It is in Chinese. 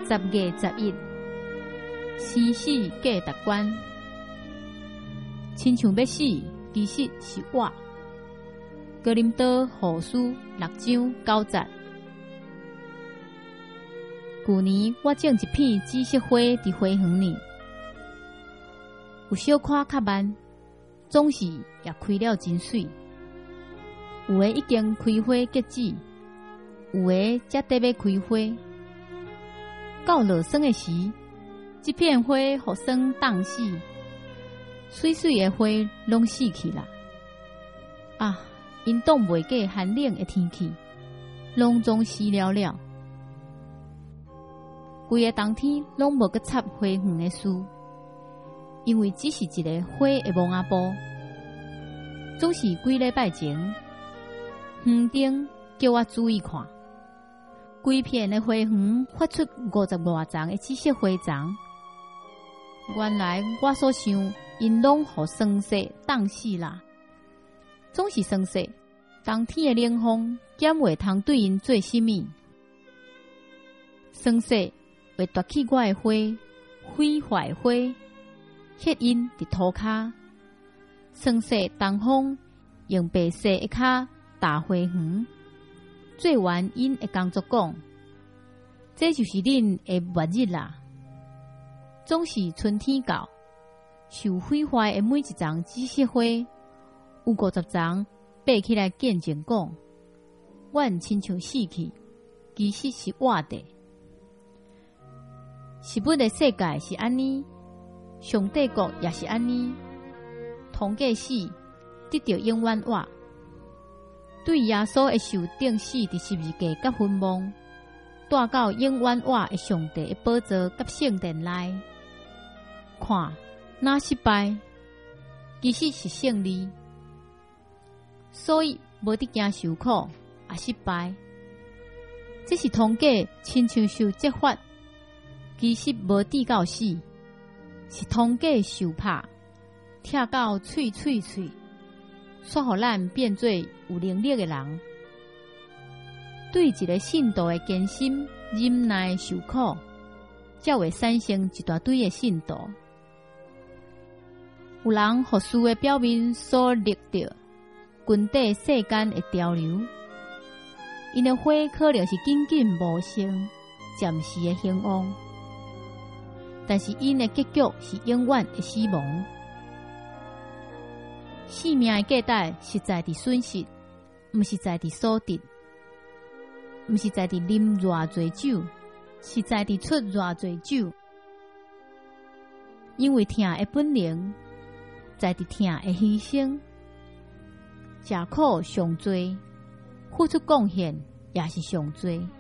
10月11，生死过达关，亲像要死，其实是我。哥林多后书6章9节。去年我种一片紫色花伫花园里，有小可较慢，总是也开了真水。有的已经开花结籽，有的才得要开花。到落霜的时，这片花予霜冻死，水水的花拢死去啦。啊，因挡袂过寒冷的天气，拢总死了了。规个冬天拢无去插花园的事，因为只是一个花的毛仔布。总是几礼拜前，园丁叫我注意看，规片的花园发出50多丛的紫色花丛。原来我所想，因拢予霜雪冻死啦。总是霜雪，冬天的冷风减袂通对因做什么。霜雪会夺去我的花，毁坏花，迄因伫涂骹。霜雪东风用白色的骹打花园，做完因的工作讲，这就是恁的末日啦。总是春天到，受毁坏的每一丛紫色花，有50丛爬起来见证讲，阮亲像死去，其实是活的。是物的世界是安尼，上帝国也是安尼。通过死，得到永远活。对耶稣的受钉死伫十字架甲坟墓，带到永远活的上帝的宝座甲圣殿内。看，若失败，其实是胜利。所以无得惊受苦，也失败。这是通过亲像受责罚。其实无抵到死，是通过受拍，疼到脆，煞互咱变做有能力的人。对一个信徒的艰辛、忍耐、受苦，才会产生一大堆的信徒。有人互事的表面所掠着，群体世间的潮流，因的花可能是紧紧无生，暂时的兴旺。但是因的结局是永远的死亡。性命的价值实在伫损失，毋是在伫所得，毋是在伫啉偌侪酒，是在伫出偌侪酒。因为疼的本能，在伫疼的牺牲，吃苦上多，付出贡献也是上多。